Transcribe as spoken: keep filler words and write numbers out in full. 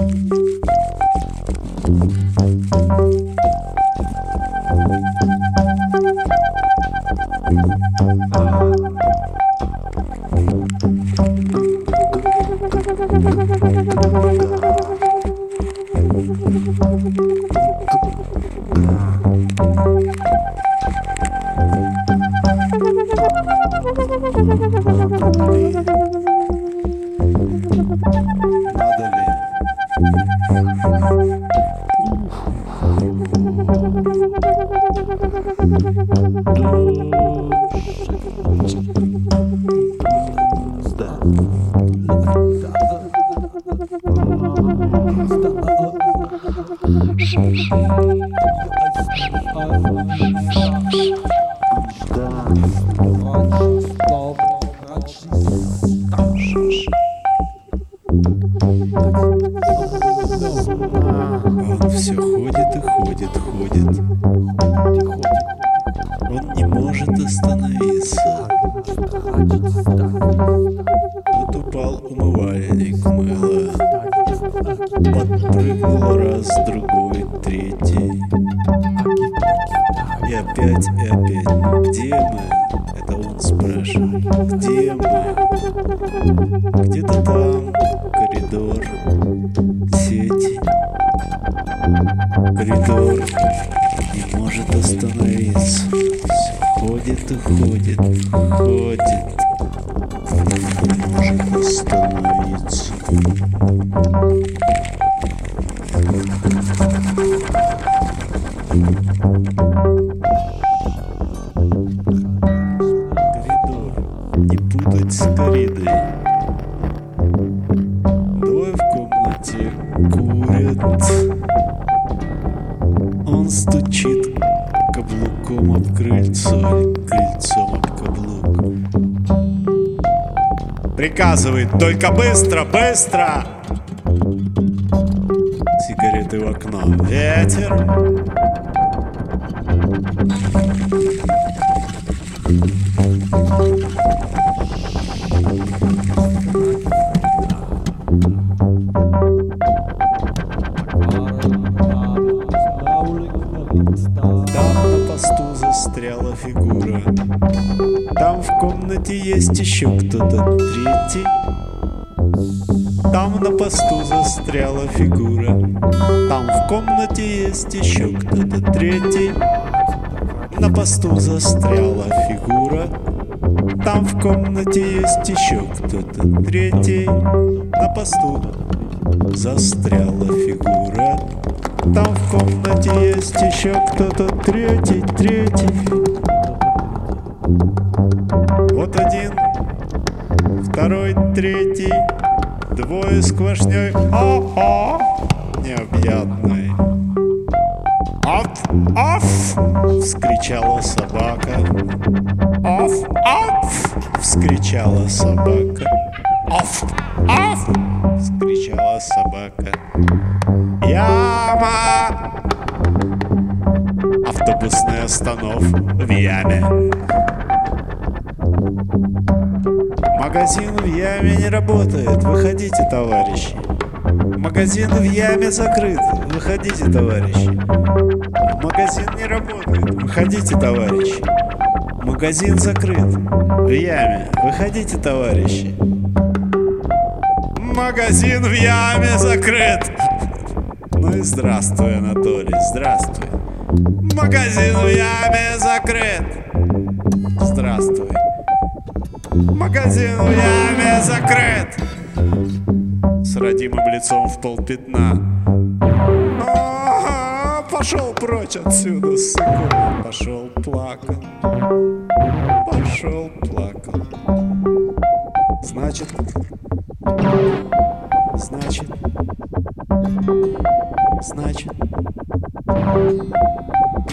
Он все ходит и ходит, ходит. Он не может остановиться. Вот упал умывальник мыла. Подпрыгнул раз, другой, третий. И опять, и опять. Где мы? Это он спрашивает. Где мы? Где-то там коридор, сеть. Коридор не может остановиться. Все ходит и ходит, ходит. Не может остановиться. Коридор. Не путать с коридой. Двое в комнате курят. Он стучит каблуком об крыльцо, крыльцом об каблук. Приказывает: только быстро, быстро! Сигареты в окно. Ветер. Там на посту застряла фигура. Там в комнате есть еще кто-то третий. Там на посту застряла фигура. Там в комнате есть еще кто-то третий. На посту застряла фигура. Там в комнате есть еще кто-то третий. На посту застряла фигура. Там в комнате есть еще кто-то третий, третий. Вот один, второй, третий, двое сквозней. О-о, необъятной. «Аф! Аф!» — вскричала собака. «Аф! Аф!» — вскричала собака. «Аф! Аф!» — вскричала собака. Яма! Автобусный останов в яме. Магазин в яме не работает. Выходите, товарищи. Магазин в яме закрыт. Выходите, товарищи. Магазин не работает. Выходите, товарищи. Магазин закрыт. В яме. Выходите, товарищи. Магазин в яме закрыт. Ну и здравствуй, Анатолий, здравствуй. Магазин в яме закрыт. Здравствуй. Магазин в яме закрыт. С родимым лицом в полпятна. А-а-а, пошел прочь отсюда, сука. Пошел плакал. Пошел плакал. Значит, значит, значит,